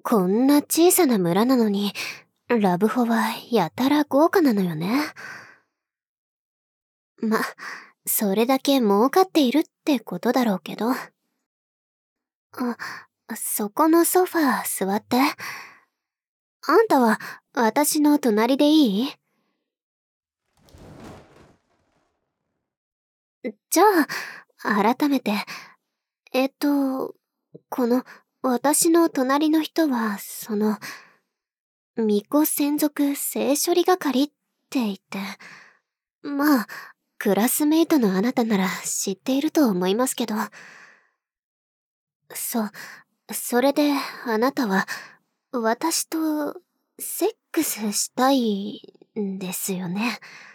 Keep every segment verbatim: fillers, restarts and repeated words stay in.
こんな小さな村なのに、ラブホはやたら豪華なのよね。ま、それだけ儲かっているってことだろうけど。あ、そこのソファー座って。あんたは私の隣でいい？じゃあ、改めて。えっと、この私の隣の人は、その、巫女専属性処理係って言って、まあ、クラスメイトのあなたなら知っていると思いますけど。そう、それであなたは、私と、セックスしたいんですよね。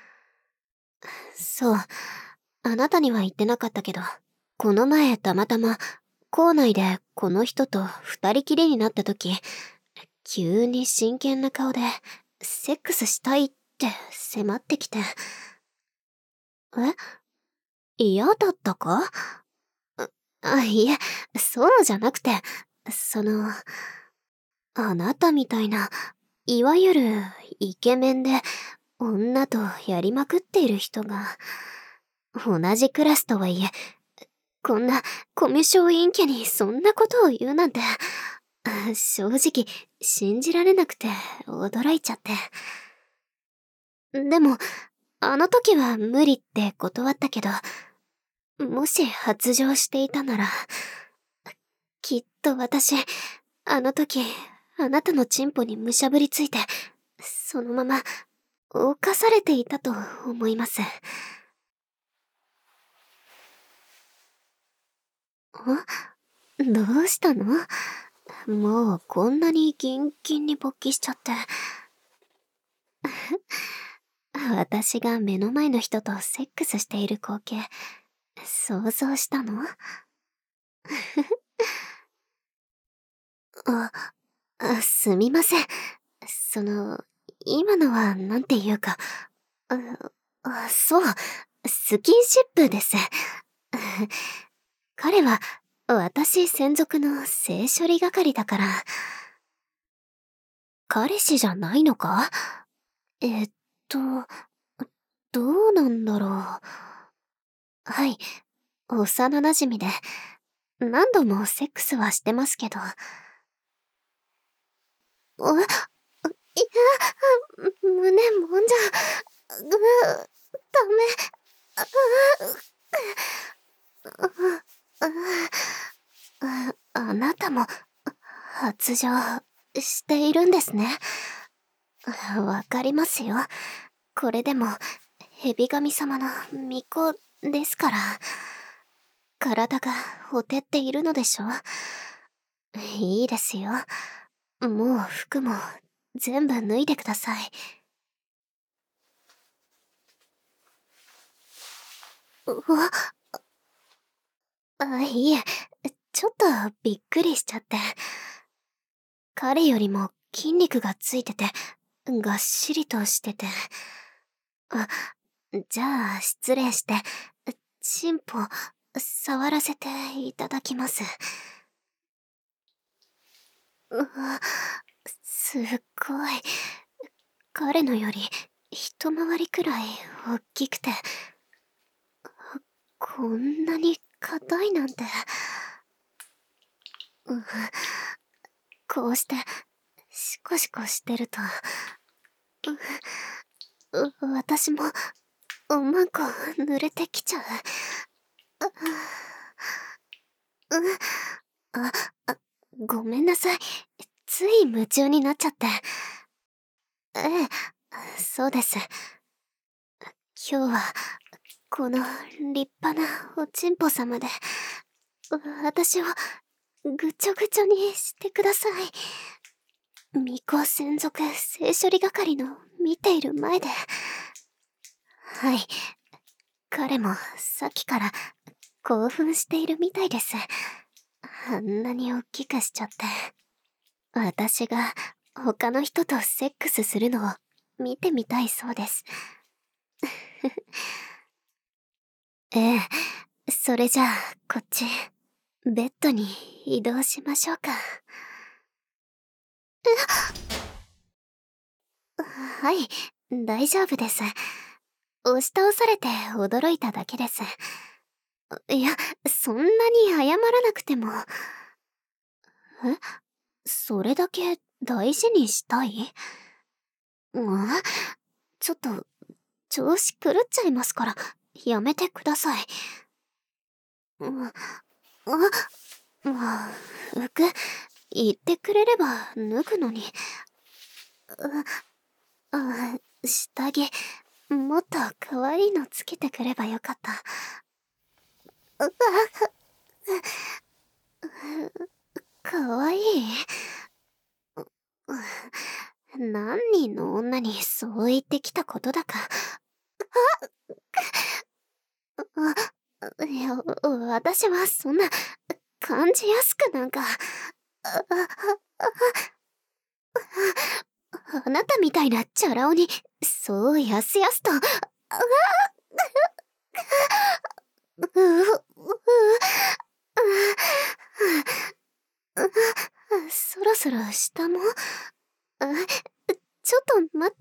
そう、あなたには言ってなかったけど、この前たまたま、校内でこの人と二人きりになった時、急に真剣な顔で、セックスしたいって迫ってきて。え？嫌だったか？あ、いえ、そうじゃなくて、その、あなたみたいな、いわゆるイケメンで女とやりまくっている人が、同じクラスとはいえ、こんなコミュ障陰キャにそんなことを言うなんて、正直信じられなくて驚いちゃって。でも、あの時は無理って断ったけど、もし発情していたなら、きっと私、あの時、あなたのチンポにむしゃぶりついて、そのまま、犯されていたと思います。あ？どうしたの？もうこんなにギンギンに勃起しちゃって。私が目の前の人とセックスしている光景、想像したの？あ、あ、すみません。その、今のはなんていうか、あ、あ、そう、スキンシップです。彼は、私専属の性処理係だから。彼氏じゃないのか？えっと、どうなんだろう。はい、幼馴染で、何度もセックスはしてますけど。あ、いや、胸もんじゃ、う、ダメ。あ、あ、あなたも、発情しているんですね。わかりますよ。これでも、蛇神様の巫女ですから。体がほてっているのでしょ？いいですよ。もう服も全部脱いでください。うわ、あ、いえ、ちょっとびっくりしちゃって。彼よりも筋肉がついてて、がっしりとしてて。あ、じゃあ失礼して、チンポ、触らせていただきます。うわ、すっごい。彼のより一回りくらい大きくて、こんなに硬いなんて。うん、こうして、シコシコしてると、う、う、私も、おまんこ濡れてきちゃう。う、う、あ、あ、ごめんなさい。つい夢中になっちゃって。ええ、そうです。今日は、この立派なおちんぽ様で、私をぐちょぐちょにしてください。巫女専属性処理係の見ている前で。はい。彼もさっきから興奮しているみたいです。あんなに大きくしちゃって。私が他の人とセックスするのを見てみたいそうです。ええ、それじゃあこっち、ベッドに移動しましょうか。 はい、大丈夫です。押し倒されて驚いただけです。いや、そんなに謝らなくても。え？それだけ大事にしたい？うん？ちょっと、調子狂っちゃいますから、やめてください。うん、あ、もう、服、言ってくれれば脱ぐのに。う、あ、下着、もっと可愛いのつけてくればよかった。う、可愛い？何人の女にそう言ってきたことだか。あ、いや、私はそんな、感じやすくなんか、あなたみたいなチャラ男に、そうやすやすと、う、う、そろそろ下も、ちょっと待って。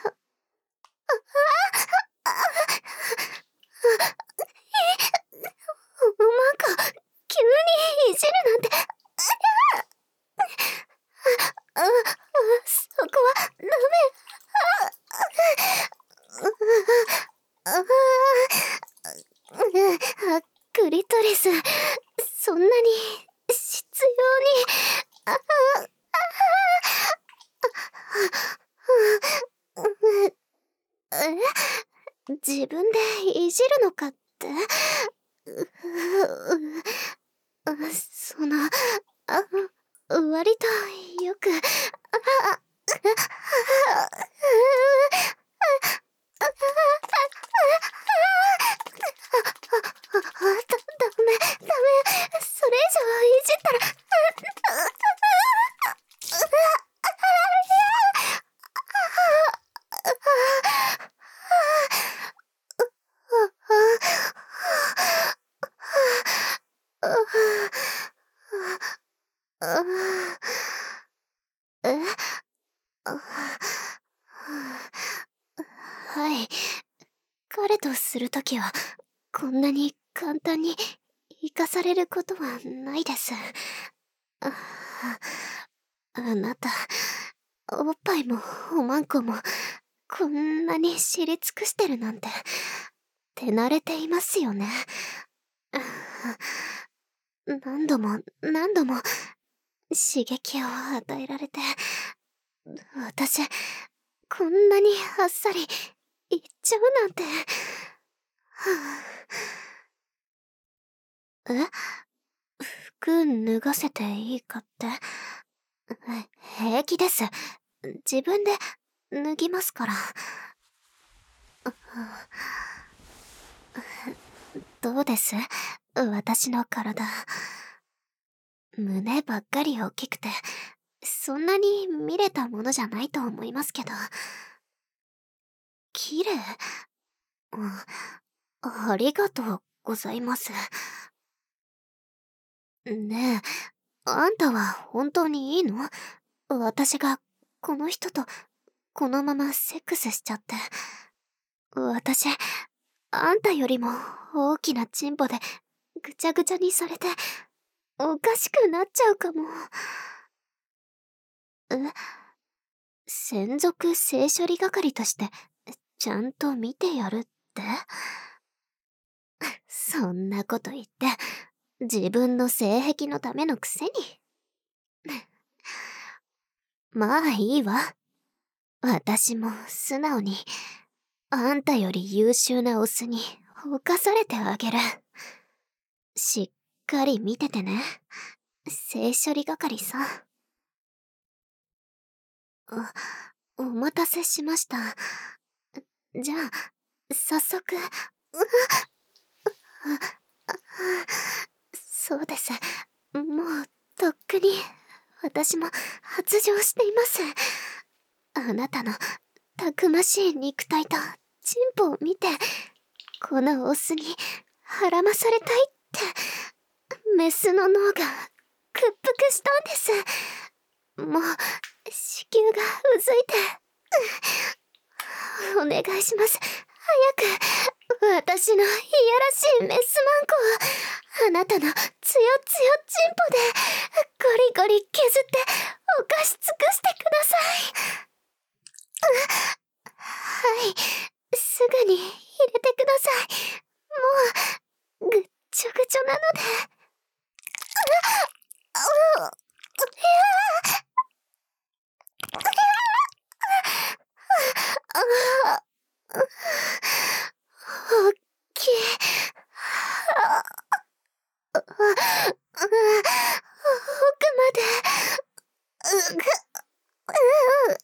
なんか、急にいじるなんて。あ、あ、そこはダメ。あ、クリトリス、そんなに執拗に。あ、え、自分でいじるのかって？その、あ、割とよく、だ、ダメ、ダメ、それ以上いじったら、え？はい。彼とするときは、こんなに簡単に生かされることはないです。あ、あなた、おっぱいもおまんこも、こんなに知り尽くしてるなんて、手慣れていますよね。何度も何度も刺激を与えられて、私、こんなにあっさり言っちゃうなんて。え？服脱がせていいかって？平気です。自分で脱ぎますから。どうです？私の体。胸ばっかり大きくて、そんなに見れたものじゃないと思いますけど。綺麗？うん、ありがとうございます。ねえ、あんたは本当にいいの？私がこの人とこのままセックスしちゃって。私、あんたよりも大きなチンポでぐちゃぐちゃにされておかしくなっちゃうかも。え？専属性処理係としてちゃんと見てやるって？そんなこと言って自分の性癖のためのくせに。まあいいわ。私も素直にあんたより優秀なオスに侵されてあげる。しっかり見ててね。性処理係さん。あ、お待たせしました。じゃあ、早速。そうです。もう、とっくに、私も発情しています。あなたの、たくましい肉体と、チンポを見て、このオスに、はらまされたいって、メスの脳が、屈服したんです。 もう、子宮がうずいて。お願いします。早く。私のいやらしいメスマンコを、あなたのつよつよチンポで、ゴリゴリ削って、犯し尽くしてください。はい。すぐに入れてください。もう、ぐっちょぐちょなので。う、う、いやああ、おっきい。ああ、奥まで。うぐ、う、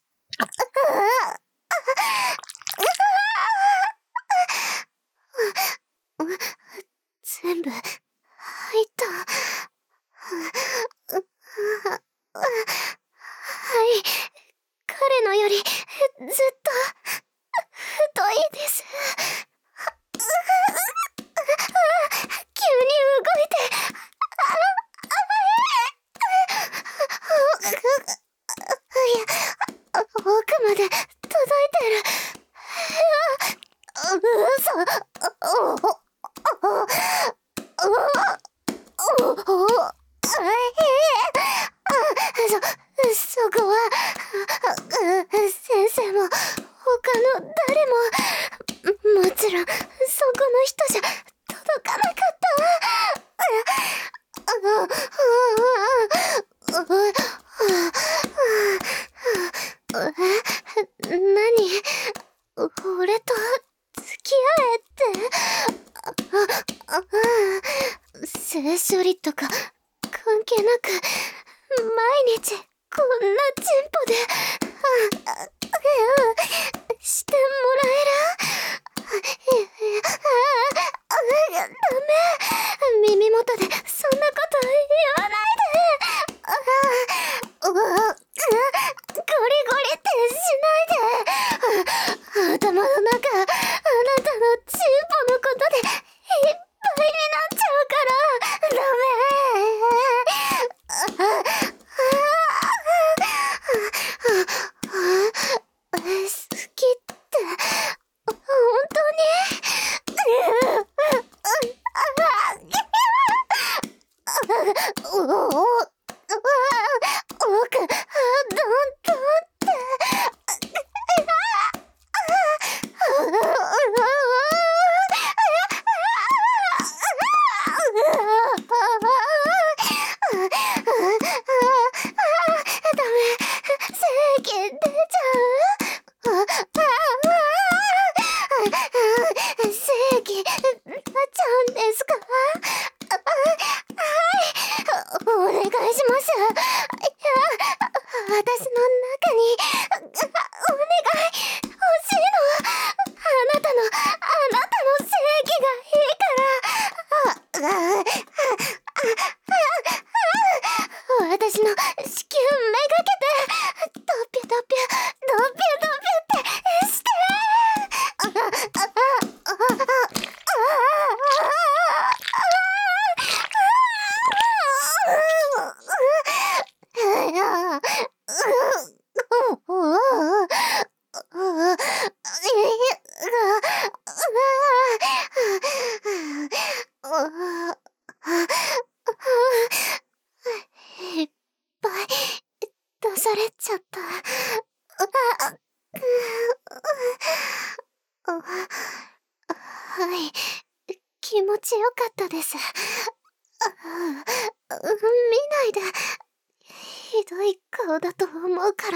全部、入った。はい。彼のより、ずっと、太いです。急に動いて、いや、奥まで届いてる。う、嘘。お、お、お、お、お、お、そ、そこは、先生も、他の誰も、もちろん、そこの人じゃ、届かなかった。何？俺と付き合えって？性処理とか関係なく毎日こんなチンポでしてもらえる？ダメ。耳元でそんなこと言わないで。ゴリゴリってしないで。頭の中、あなたのチンポのことでいっぱいになっちゃうから、ダメ。好きって、本当に？おお、お、奥、どんどんって。ダメ。正気出ちゃう？正気出ちゃうんですか？お願いします。いや、私の中に、お願い、欲しいの。あなたの、あなたの正義がいいから。私の子宮めがけて、ドピュドピュ、ドピュドピュってして。いっぱい出されちゃった。はい、気持ちよかったです。見ないで。ひどい顔だと思うから。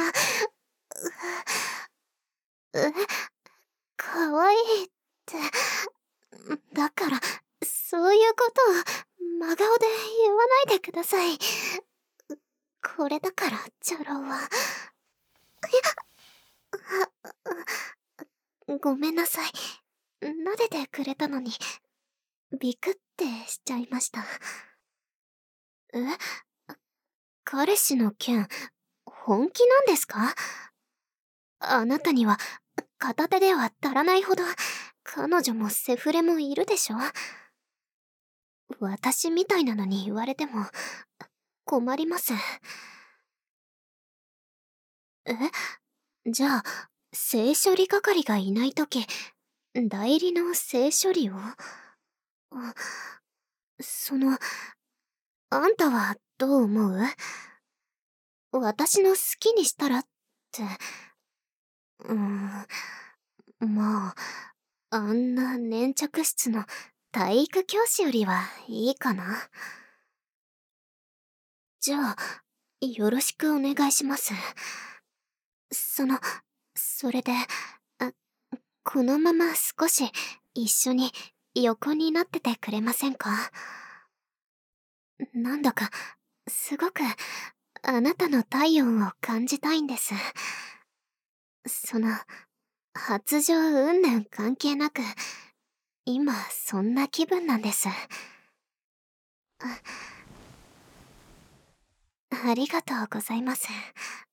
え、かわいいって。だから、そういうことを真顔で言わないでください。これだから、チョロは。ごめんなさい。撫でてくれたのに、ビクってしちゃいました。え？彼氏の件、本気なんですか？あなたには、片手では足らないほど、彼女もセフレもいるでしょ？私みたいなのに言われても、困ります。 え、じゃあ、性処理係がいないとき、代理の性処理を？あ、その、あんたはどう思う？私の好きにしたらって。うーん、まあ、あんな粘着質の体育教師よりはいいかな。じゃあ、よろしくお願いします。その、それで、あ、このまま少し一緒に横になっててくれませんか？なんだか、すごくあなたの体温を感じたいんです。その、発情云々関係なく、今そんな気分なんです。あ、ありがとうございます。